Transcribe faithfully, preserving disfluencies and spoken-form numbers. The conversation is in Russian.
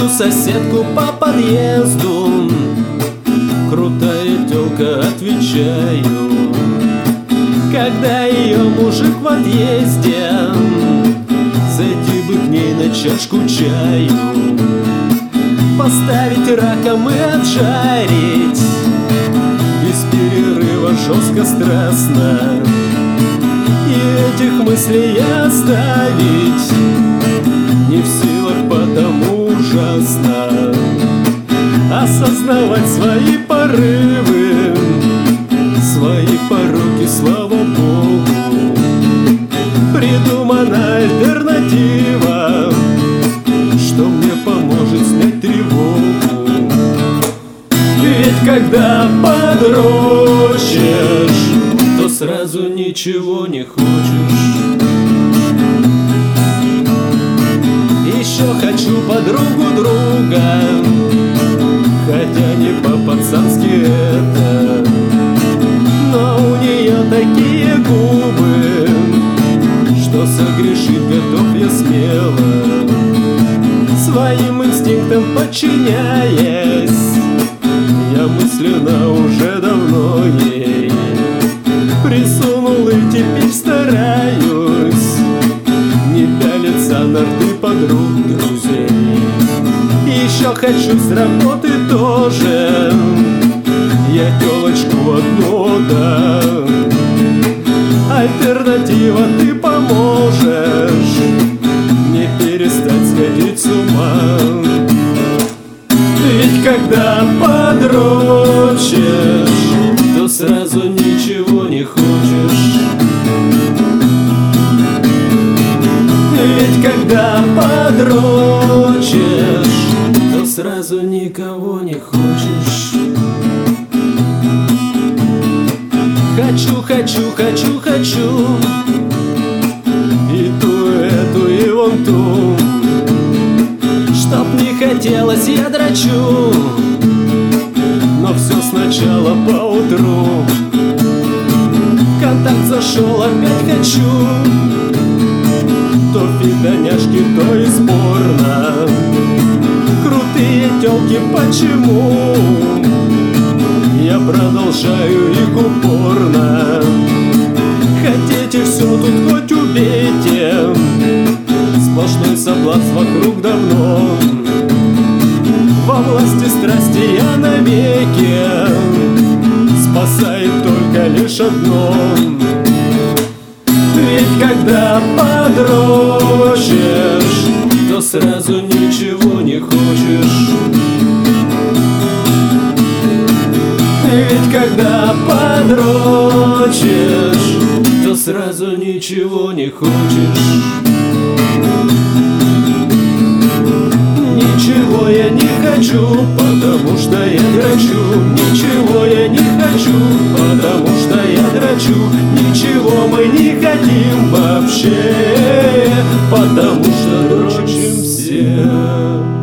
Вижу соседку по подъезду, крутая тёлка, отвечаю. Когда ее мужик в отъезде, зайти бы к ней на чашку чаю, поставить раком и отжарить, без перерыва, жестко, страстно. И этих мыслей оставить не в силах, потому ужасно осознавать свои порывы, свои пороки, слава Богу. Придумана альтернатива, что мне поможет снять тревогу. Ведь когда подрочишь, то сразу ничего не хочешь. Еще хочу подругу друга, хотя не по-пацански это, но у нее такие губы, что согрешить готов я смело. Своим инстинктам подчиняясь, я мысленно уже давно ей присунул и теперь стараюсь не пялиться на рты подруг, друзей. Еще хочу с работы тоже я тёлочку одну дам. Альтернатива, ты поможешь не перестать сходить с ума. Ведь когда подрочишь, то сразу ничего не хочешь. Ведь когда подрочишь, то сразу никого не хочешь. Хочу, хочу, хочу, хочу и ту, эту, и вон ту. Чтоб не хотелось, я дрочу, но все сначала поутру. В контакт зашел, опять хочу, то фидоняшки, то и спорно. Крутые тёлки, почему я продолжаю их упорно? Хотите все, тут хоть убейте, сплошной соблазн вокруг давно. Во власти страсти я навеки, спасает только лишь одно. Ведь когда подрочишь, то сразу ничего не хочешь. Ведь когда подрочишь, то сразу ничего не хочешь. Ничего я не хочу, потому что я дрочу. Ничего я не хочу, потому что я дрочу. Ничего мы не хотим вообще, потому что дрочим все.